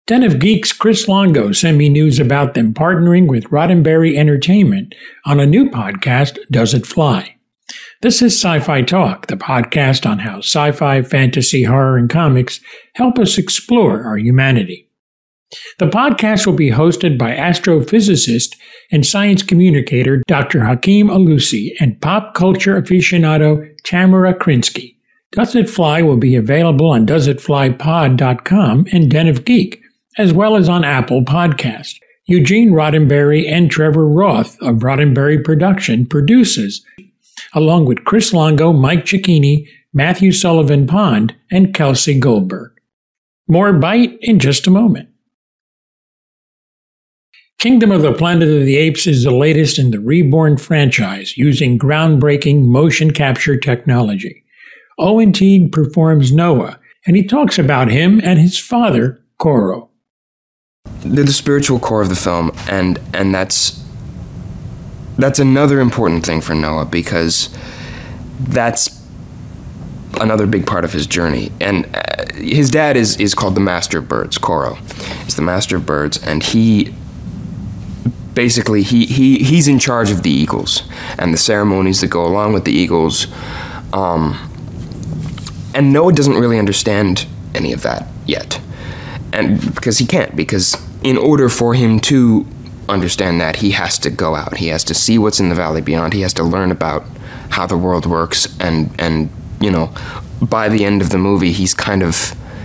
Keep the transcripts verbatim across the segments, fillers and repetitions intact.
Den of Geeks' Chris Longo sent me news about them partnering with Roddenberry Entertainment on a new podcast, Does It Fly? This is Sci-Fi Talk, the podcast on how sci-fi, fantasy, horror, and comics help us explore our humanity. The podcast will be hosted by astrophysicist and science communicator Doctor Hakeem Alusi and pop culture aficionado Tamara Krinsky. Does It Fly will be available on does it fly pod dot com and Den of Geek, as well as on Apple Podcast. Eugene Roddenberry and Trevor Roth of Roddenberry Production produces, along with Chris Longo, Mike Cicchini, Matthew Sullivan Pond, and Kelsey Goldberg. More Bite in just a moment. Kingdom of the Planet of the Apes is the latest in the Reborn franchise using groundbreaking motion capture technology. Owen Teague performs Noah, and he talks about him and his father, Koro. They're the spiritual core of the film, and and that's that's another important thing for Noah, because that's another big part of his journey. And uh, his dad is is called the Master of Birds. Koro is the Master of Birds, and he basically he he he's in charge of the eagles and the ceremonies that go along with the eagles. Um, and Noah doesn't really understand any of that yet. And because he can't, because in order for him to understand that, he has to go out. He has to see what's in the valley beyond. He has to learn about how the world works. And, and you know, by the end of the movie, he's kind of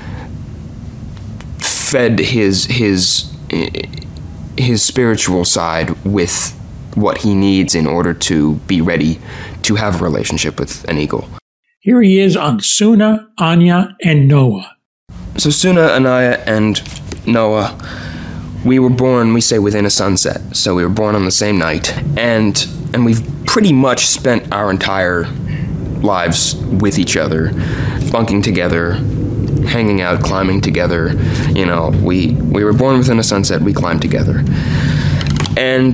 fed his his his spiritual side with what he needs in order to be ready to have a relationship with an eagle. Here he is on Suna, Anya, and Noah. So Suna, Anaya, and Noah, we were born, we say, within a sunset. So we were born on the same night. And and we've pretty much spent our entire lives with each other, bunking together, hanging out, climbing together. You know, we, we were born within a sunset, we climbed together. And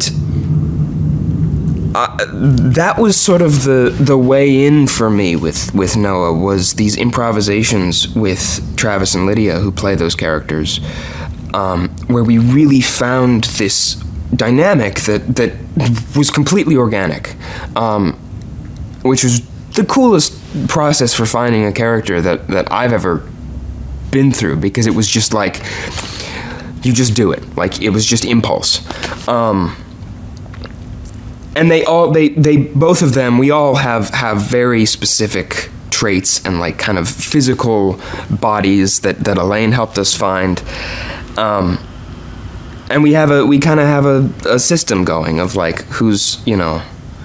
Uh, that was sort of the, the way in for me with, with Noah, was these improvisations with Travis and Lydia, who play those characters, um, where we really found this dynamic that, that was completely organic, um, which was the coolest process for finding a character that, that I've ever been through, because it was just like, you just do it. Like, it was just impulse. Um... And they all, they, they, both of them, we all have, have very specific traits and like kind of physical bodies that, that Elaine helped us find. Um, and we have a, we kind of have a, a system going of like who's, you know,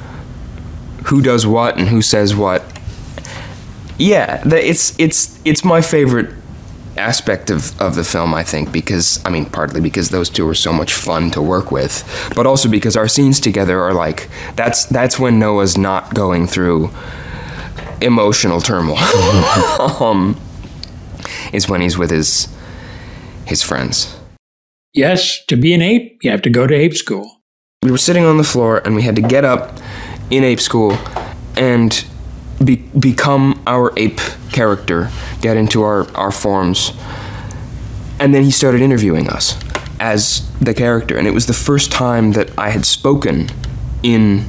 who does what and who says what. Yeah, the, it's, it's, it's my favorite aspect of, of the film, I think, because, I mean, partly because those two are so much fun to work with, but also because our scenes together are like, that's that's when Noah's not going through emotional turmoil. um, is when he's with his his friends. Yes, to be an ape, you have to go to ape school. We were sitting on the floor, and we had to get up in ape school and be, become our ape character, get into our, our forms. And then he started interviewing us as the character. And it was the first time that I had spoken in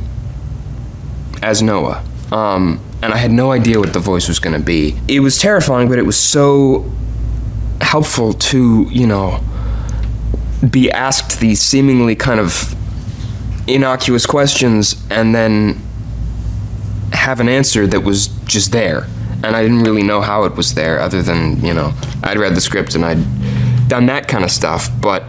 as Noah. Um, and I had no idea what the voice was going to be. It was terrifying, but it was so helpful to, you know, be asked these seemingly kind of innocuous questions and then have an answer that was just there. And I didn't really know how it was there, other than, you know, I'd read the script and I'd done that kind of stuff, but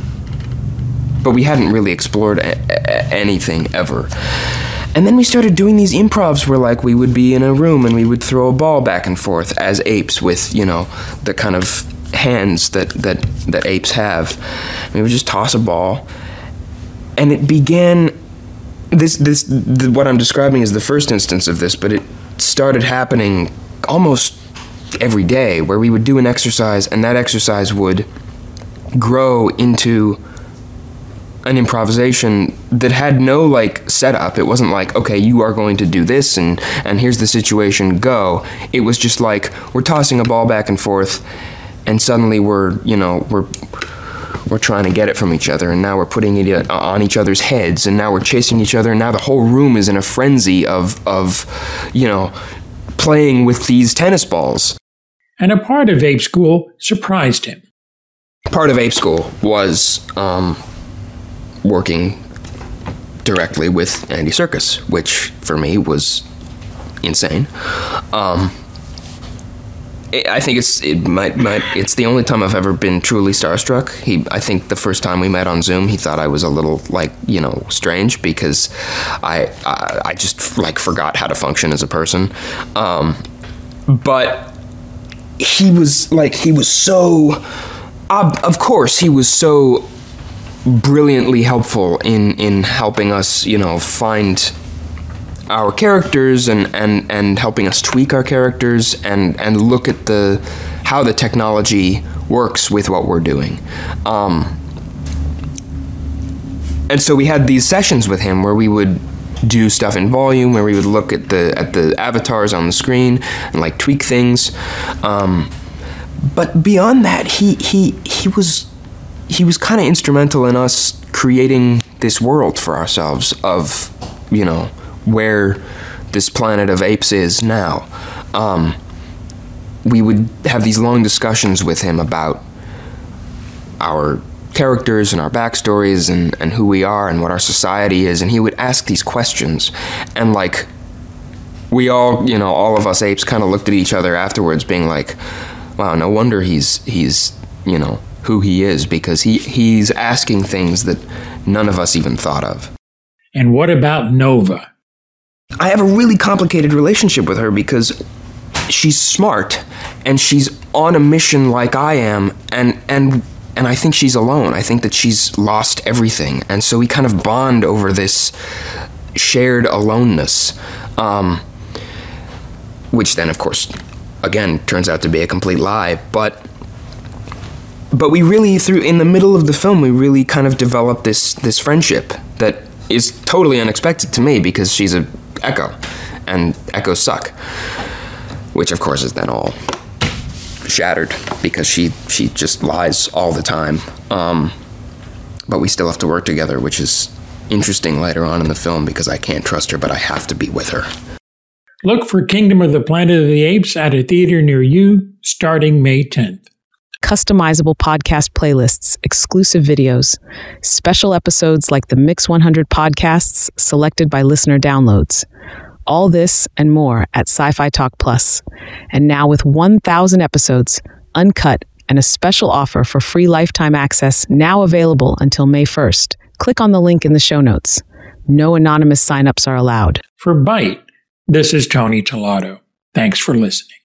but we hadn't really explored a- a- anything ever. And then we started doing these improvs where, like, we would be in a room and we would throw a ball back and forth as apes with, you know, the kind of hands that, that, that apes have. We would just toss a ball. And it began... This, this, the, what I'm describing is the first instance of this, but it started happening almost every day, where we would do an exercise, and that exercise would grow into an improvisation that had no, like, setup. It wasn't like, okay, you are going to do this, and, and here's the situation, go. It was just like, we're tossing a ball back and forth, and suddenly we're, you know, we're we're trying to get it from each other, and now we're putting it on each other's heads, and now we're chasing each other, and now the whole room is in a frenzy of, of you know, playing with these tennis balls. And a part of Ape School surprised him. Part of Ape School was um, working directly with Andy Serkis, which for me was insane. Um, it, I think it's it might might it's the only time I've ever been truly starstruck. He, I think the first time we met on Zoom, he thought I was a little like you know strange because I I, I just like forgot how to function as a person. Um, but he was like he was so. Uh, of course, he was so brilliantly helpful in, in helping us, you know, find our characters and, and, and helping us tweak our characters and, and look at the how the technology works with what we're doing. Um, and so we had these sessions with him where we would do stuff in volume, where we would look at the at the avatars on the screen and like tweak things. Um, But beyond that, he he he was he was kind of instrumental in us creating this world for ourselves of, you know, where this planet of apes is now. Um, we would have these long discussions with him about our characters and our backstories and, and who we are and what our society is, and he would ask these questions, and like we all, you know, all of us apes kind of looked at each other afterwards being like, wow, no wonder he's, he's, you know, who he is, because he, he's asking things that none of us even thought of. And what about Nova? I have a really complicated relationship with her because she's smart and she's on a mission like I am, and, and, and I think she's alone. I think that she's lost everything. And so we kind of bond over this shared aloneness, um, which then, of course, again, turns out to be a complete lie, but but we really, through in the middle of the film, we really kind of developed this this friendship that is totally unexpected to me because she's a Echo, and Echoes suck, which of course is then all shattered because she she just lies all the time. Um, but we still have to work together, which is interesting later on in the film because I can't trust her, but I have to be with her. Look for Kingdom of the Planet of the Apes at a theater near you starting May tenth. Customizable podcast playlists, exclusive videos, special episodes like the Mix one hundred podcasts selected by listener downloads. All this and more at Sci-Fi Talk Plus. And now with one thousand episodes, uncut, and a special offer for free lifetime access now available until May first. Click on the link in the show notes. No anonymous signups are allowed. For Byte, this is Tony Tellado. Thanks for listening.